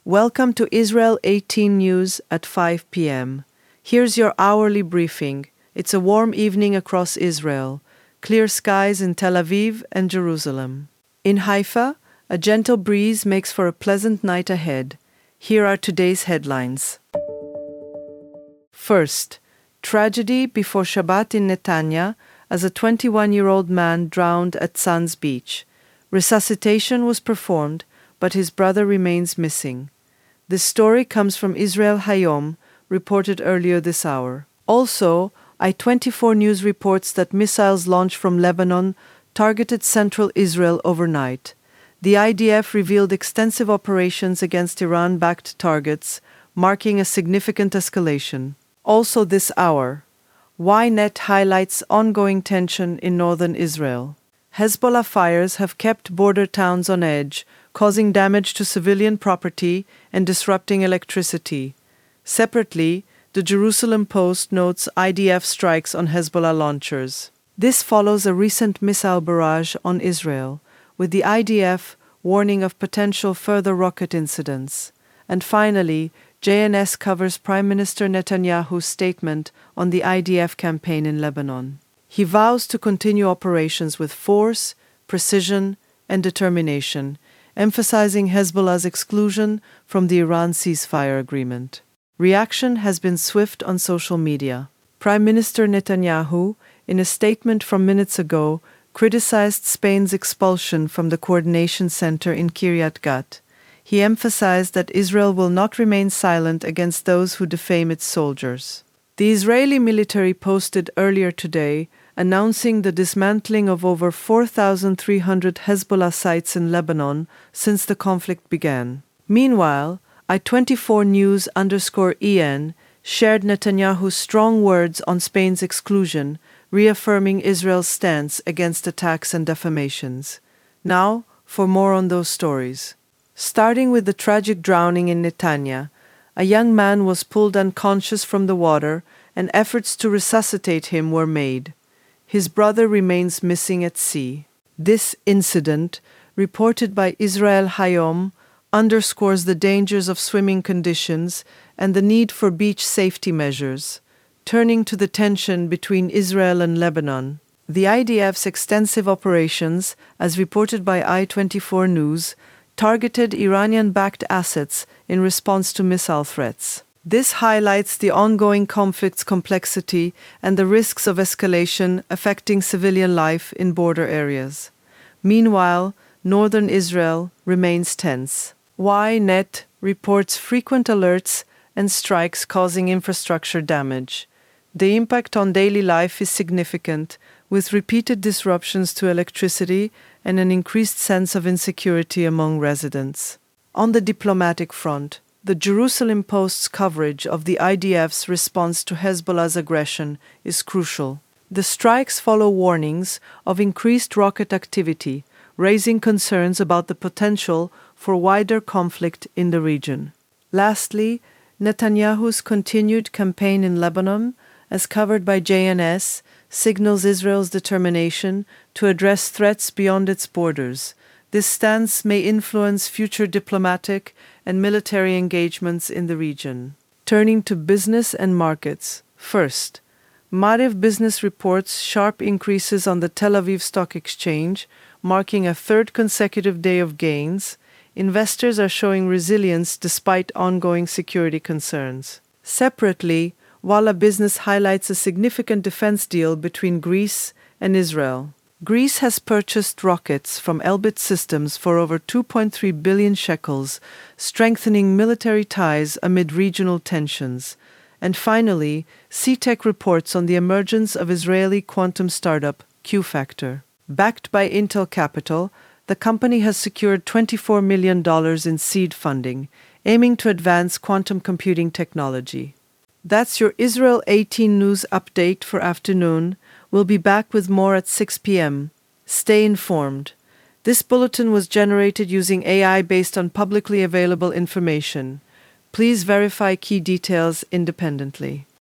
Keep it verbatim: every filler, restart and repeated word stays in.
Welcome to Israel eighteen News at five p m Here's your hourly briefing. It's a warm evening across Israel. Clear skies in Tel Aviv and Jerusalem. In Haifa, a gentle breeze makes for a pleasant night ahead. Here are today's headlines. First, tragedy before Shabbat in Netanya as a twenty-one-year-old man drowned at Sands Beach. Resuscitation was performed, but his brother remains missing. This story comes from Israel Hayom, reported earlier this hour. Also, I twenty-four News reports that missiles launched from Lebanon targeted central Israel overnight. The I D F revealed extensive operations against Iran-backed targets, marking a significant escalation. Also this hour, Ynet highlights ongoing tension in northern Israel. Hezbollah fires have kept border towns on edge, causing damage to civilian property and disrupting electricity. Separately, the Jerusalem Post notes I D F strikes on Hezbollah launchers. This follows a recent missile barrage on Israel, with the I D F warning of potential further rocket incidents. And finally, J N S covers Prime Minister Netanyahu's statement on the I D F campaign in Lebanon. He vows to continue operations with force, precision, and determination, emphasizing Hezbollah's exclusion from the Iran ceasefire agreement. Reaction has been swift on social media. Prime Minister Netanyahu, in a statement from minutes ago, criticized Spain's expulsion from the coordination center in Kiryat Gat. He emphasized that Israel will not remain silent against those who defame its soldiers. The Israeli military posted earlier today announcing the dismantling of over four thousand three hundred Hezbollah sites in Lebanon since the conflict began. Meanwhile, I twenty-four News underscore E N shared Netanyahu's strong words on Spain's exclusion, reaffirming Israel's stance against attacks and defamations. Now, for more on those stories. Starting with the tragic drowning in Netanya, a young man was pulled unconscious from the water and efforts to resuscitate him were made. His brother remains missing at sea. This incident, reported by Israel Hayom, underscores the dangers of swimming conditions and the need for beach safety measures. Turning to the tension between Israel and Lebanon, the I D F's extensive operations, as reported by I twenty-four News, targeted Iranian-backed assets in response to missile threats. This highlights the ongoing conflict's complexity and the risks of escalation affecting civilian life in border areas. Meanwhile, northern Israel remains tense. Ynet reports frequent alerts and strikes causing infrastructure damage. The impact on daily life is significant, with repeated disruptions to electricity and an increased sense of insecurity among residents. On the diplomatic front, the Jerusalem Post's coverage of the I D F's response to Hezbollah's aggression is crucial. The strikes follow warnings of increased rocket activity, raising concerns about the potential for wider conflict in the region. Lastly, Netanyahu's continued campaign in Lebanon, as covered by J N S, signals Israel's determination to address threats beyond its borders. This stance may influence future diplomatic and military engagements in the region. Turning to business and markets. First, Maariv Business reports sharp increases on the Tel Aviv Stock Exchange, marking a third consecutive day of gains. Investors are showing resilience despite ongoing security concerns. Separately, Walla Business highlights a significant defense deal between Greece and Israel. Greece has purchased rockets from Elbit Systems for over two point three billion shekels, strengthening military ties amid regional tensions. And finally, C-Tech reports on the emergence of Israeli quantum startup Q-Factor. Backed by Intel Capital, the company has secured twenty-four million dollars in seed funding, aiming to advance quantum computing technology. That's your Israel eighteen News update for afternoon. We'll be back with more at six p m Stay informed. This bulletin was generated using A I based on publicly available information. Please verify key details independently.